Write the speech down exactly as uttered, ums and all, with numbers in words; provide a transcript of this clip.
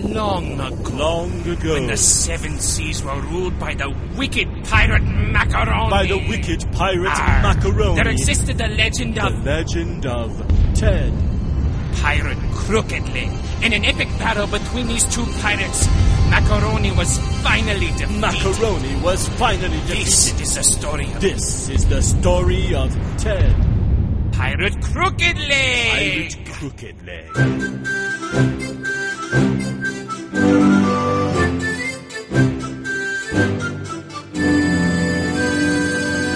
long ago. Long ago. When the seven seas were ruled by the wicked pirate Macaroni. By the wicked pirate Arr, Macaroni. There existed the legend The of... legend of Ted. Pirate Crooked Leg. In an epic battle between these two pirates, Macaroni was finally defeated. Macaroni was finally defeated. This is the story of... This is the story of Ted. Pirate Crooked Leg. Pirate Crooked Leg.